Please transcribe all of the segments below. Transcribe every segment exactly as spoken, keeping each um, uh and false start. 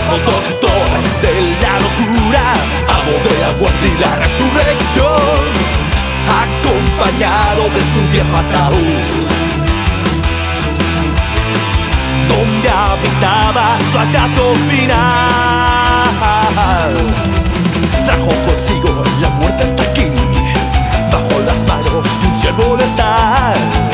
como doctor de la locura, amo de la muerte y la resurrección, acompañado de su viejo ataúd, donde habitaba su acato final. Trajo consigo la muerte hasta aquí, bajo las manos de un siervo letal.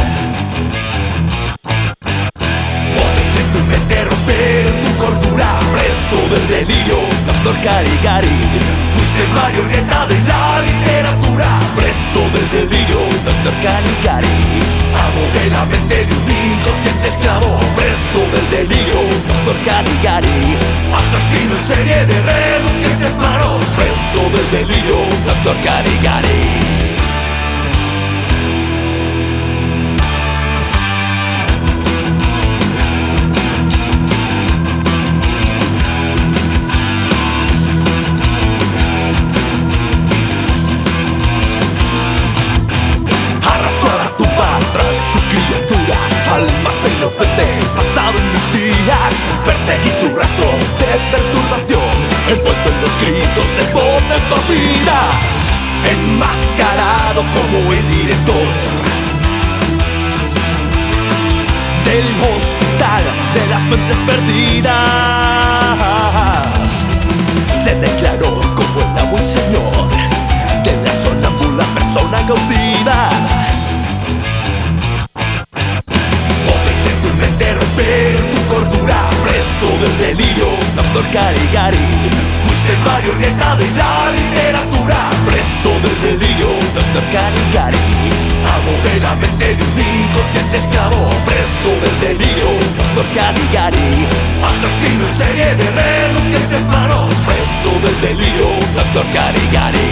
Puedes en tu mente romper tu cordura, preso del delirio, doctor Caligari. Fuiste marioneta de la literatura, preso del delirio, doctor Caligari. Amo de la mente de un inconsciente esclavo, preso del delirio, doctor Caligari. Asesino en serie de relucientes manos, preso del delirio, doctor Caligari. Almas de inocente, pasado en mis días, perseguí su rastro de perturbación, envuelto en los gritos de voces dormidas, enmascarado como el director del hospital de las mentes perdidas. Se declaró como el amo y señor de la sonámbula persona cautiva. Del delirio, doctor Caligari. Fuiste marioneta de la literatura, preso del delirio, doctor Caligari. Amo de la mente de un inconsciente esclavo, preso del delirio, doctor Caligari. Asesino en serie de relucientes manos, preso del delirio, doctor Caligari.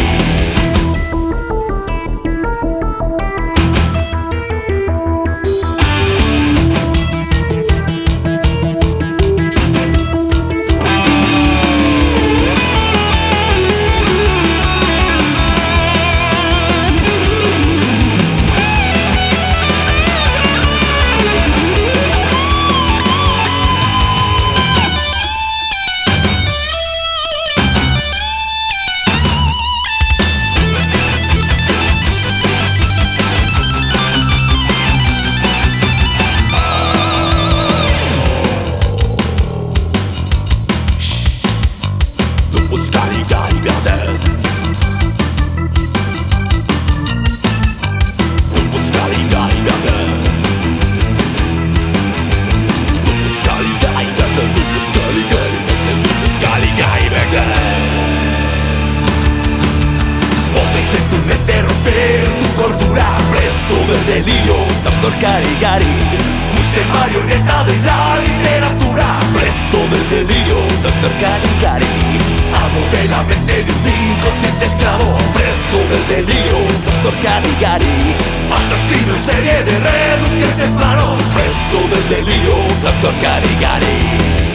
Del delirio, doctor Caligari. Fuiste marioneta de la literatura, preso del delirio, doctor Caligari. Amo de la mente de un inconsciente esclavo, preso del delirio, doctor Caligari. Asesino en serie de relucientes manos, preso del delirio, doctor Caligari.